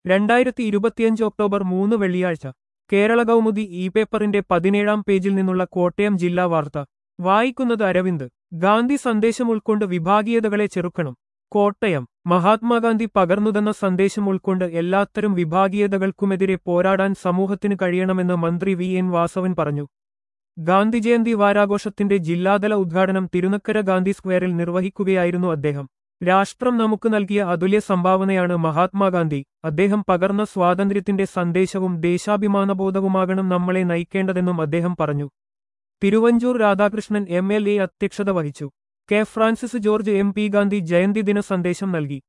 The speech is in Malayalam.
2025 ഒക്ടോബർ 3 വെള്ളിയാഴ്ച കേരള കൗമുദി ഇ പേപ്പറിന്റെ 17-ാം പേജിൽ നിന്നുള്ള കോട്ടയം ജില്ലാ വാർത്ത വായിക്കുന്നത് അരവിന്ദ്. ഗാന്ധി സന്ദേശം ഉൾക്കൊണ്ട് വിഭാഗീയതകളെ ചെറുക്കണം. കോട്ടയം. മഹാത്മാഗാന്ധി പകർന്നുതന്ന സന്ദേശം ഉൾക്കൊണ്ട് എല്ലാത്തരം വിഭാഗീയതകൾക്കുമെതിരെ പോരാടാൻ സമൂഹത്തിന് കഴിയണമെന്ന് മന്ത്രി വി എൻ വാസവൻ പറഞ്ഞു. ഗാന്ധിജയന്തി വാരാഘോഷത്തിന്റെ ജില്ലാതല ഉദ്ഘാടനം തിരുനക്കര ഗാന്ധി സ്ക്വയറിൽ നിർവഹിക്കുകയായിരുന്നു അദ്ദേഹം. രാഷ്ട്രം നമുക്ക് നൽകിയ അതുല്യ സംഭാവനയാണ് മഹാത്മാഗാന്ധി. അദ്ദേഹം പകർന്ന സ്വാതന്ത്ര്യത്തിന്റെ സന്ദേശവും ദേശാഭിമാനബോധവുമാകണം നമ്മളെ നയിക്കേണ്ടതെന്നും അദ്ദേഹം പറഞ്ഞു. തിരുവഞ്ചൂർ രാധാകൃഷ്ണൻ MLA അധ്യക്ഷത വഹിച്ചു. കെ ഫ്രാൻസിസ് ജോർജ് MP ഗാന്ധി ജയന്തി ദിന സന്ദേശം നൽകി.